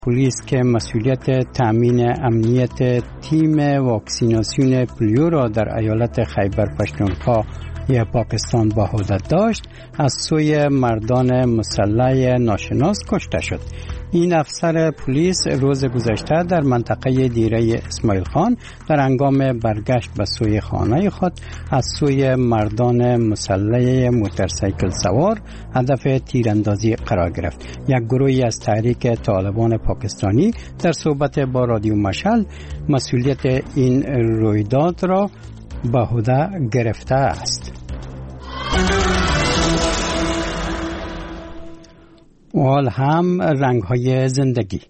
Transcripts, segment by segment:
پلیس که مسئولیت تأمین امنیت تیم واکسیناسیون پولیو را در ایالت خیبر پختونخوا یا پاکستان به عهده داشت از سوی مردان مسلح ناشناس کشته شد. این افسر پلیس روز گذشته در منطقه دیره اسماعیل خان در هنگام برگشت به سوی خانه خود از سوی مردان مسلح موتورسیکل سوار هدف تیراندازی قرار گرفت. یک گروهی از تحریک طالبان پاکستانی در صحبت با رادیو مشعل مسئولیت این رویداد را به عهده گرفته است. و حال هم رنگ‌های زندگی.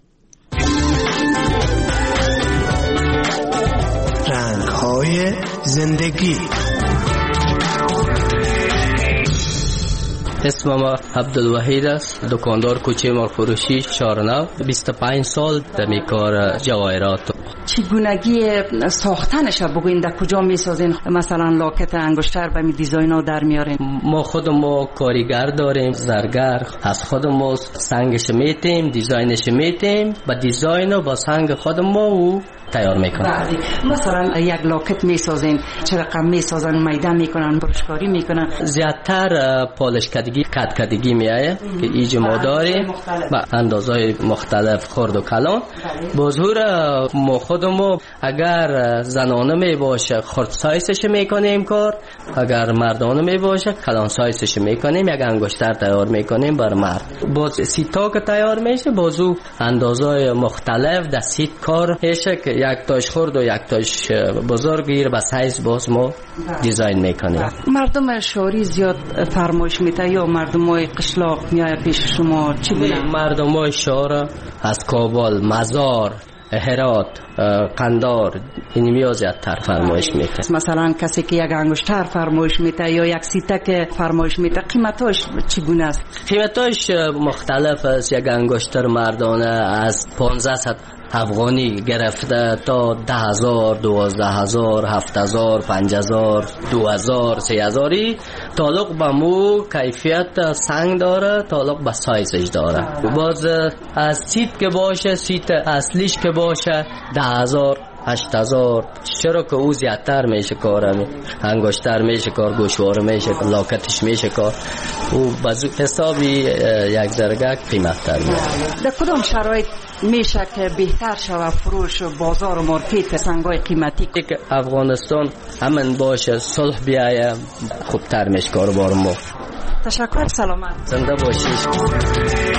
رنگ‌های زندگی. اسمم عبدالوحید است، دکاندار کوچه مرفروشی شارنو. 25 سال در کار جواهرات. چگونگی ساختنش بگوین در کجا میسازین؟ مثلا لاکت انگشتر به می دیزاین ها در میارین؟ ما خودمون کارگر داریم، زرگر. از خودمون سنگش میتیم، دیزاینش میتیم، با دیزاین و با سنگ خودمون تیار میکنن. مثلا یک لاکت میسازین چه رقم میسازن؟ میده میکنن، برشکاری میکنن؟ زیادتر پالش کدگی، کد کدگی میایه که ایج ما داریم با اندازهای مختلف، خرد و کلان. بازور ما خودمون اگر زنانه می باشه خرد سایزش میکنیم کار، اگر مردانه می باشه کلان سایزش میکنیم. یک انگشتر تیار میکنیم بر مرد. باز سیتا که تیار میشه بازو اندازهای مختلف در سیت کار میشه که یک تاش خرد و یک تاش بزرگ گیر با سایز باز ما دیزاین میکنیم. مردم شهری زیاد فرمایش میته یا مردمای قشلاق میای پیش شما؟ چگونه؟ مردمای شهر از کابل، مزار، هرات، قندار این میاد زیادتر فرمایش میته. مثلا کسی که یک انگشتر فرمایش میته یا یک سیتک فرمایش میته قیمتاش چگونه است؟ قیمتاش مختلف است. یک انگشتر مردانه از 1500 افغانی گرفته تا 10,000، 12,000، 7,000، 5,000، 2,000، 3,000. تعلق به مو کیفیت سنگ داره، تعلق به سایزش داره. باز از سیت که باشه، سیت اصلیش که باشه 10,000، 8,000. چرا که او زیادتر میشه کار، انگشتر میشه کار، گوشوار میشه، لاکتش میشه کار. او بازو حسابی یک زرگک قیمت تر میشه. در کدام شرایط میشه که بهتر شود فروش بازار و مارکت سنگای قیمتی؟ که افغانستان امن باشه، صلح بیایه، خوبتر میشه کاروبار ما. تشکر، سلامت. زنده باشید.